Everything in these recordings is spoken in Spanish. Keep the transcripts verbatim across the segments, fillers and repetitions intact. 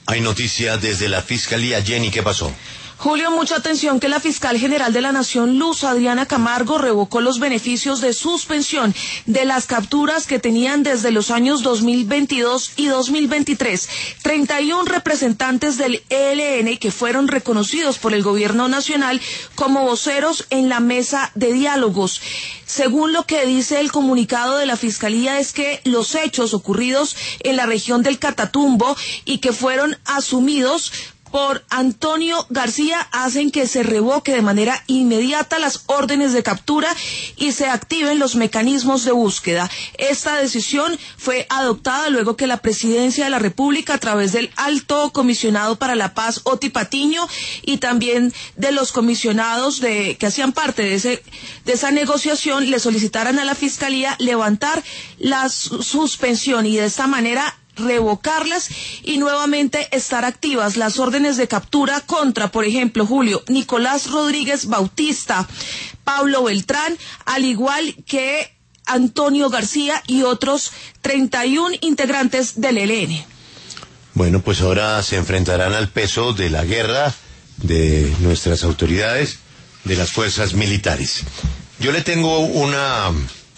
Hay noticia desde la Fiscalía. Jenny, ¿qué pasó? Julio, mucha atención que la fiscal general de la Nación, Luz Adriana Camargo, revocó los beneficios de suspensión de las capturas que tenían desde los años dos mil veintidós y dos mil veintitrés. treinta y uno representantes del E L N que fueron reconocidos por el gobierno nacional como voceros en la mesa de diálogos. Según lo que dice el comunicado de la Fiscalía, es que los hechos ocurridos en la región del Catatumbo y que fueron asumidos por Antonio García hacen que se revoque de manera inmediata las órdenes de captura y se activen los mecanismos de búsqueda. Esta decisión fue adoptada luego que la Presidencia de la República, a través del Alto Comisionado para la Paz, Oti Patiño, y también de los comisionados de que hacían parte de ese de esa negociación, le solicitaran a la Fiscalía levantar la suspensión y de esta manera revocarlas y nuevamente estar activas las órdenes de captura contra, por ejemplo, Julio, Nicolás Rodríguez Bautista, Pablo Beltrán, al igual que Antonio García y otros treinta y uno integrantes del E L N. Bueno, pues ahora se enfrentarán al peso de la guerra de nuestras autoridades, de las fuerzas militares. Yo le tengo una,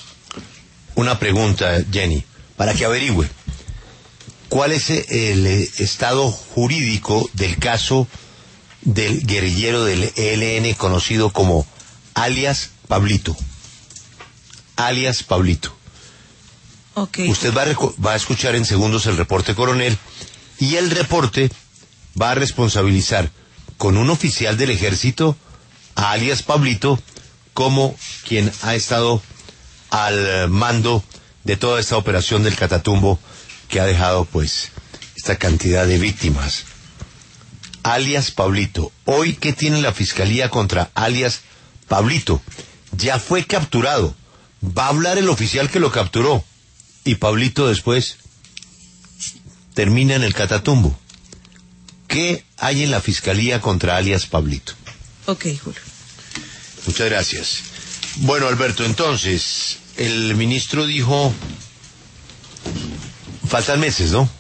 una pregunta, Jenny, para que averigüe. ¿Cuál es el estado jurídico del caso del guerrillero del E L N conocido como alias Pablito? Alias Pablito. Okay. Usted va a, va a escuchar en segundos el reporte, coronel, y el reporte va a responsabilizar con un oficial del ejército a alias Pablito como quien ha estado al mando de toda esta operación del Catatumbo, que ha dejado pues esta cantidad de víctimas. Alias Pablito. Hoy, ¿qué tiene la Fiscalía contra alias Pablito? Ya fue capturado. Va a hablar el oficial que lo capturó. Y Pablito después termina en el Catatumbo. ¿Qué hay en la Fiscalía contra alias Pablito? Ok, Julio. Muchas gracias. Bueno, Alberto, entonces, el ministro dijo... Faltan meses, ¿no?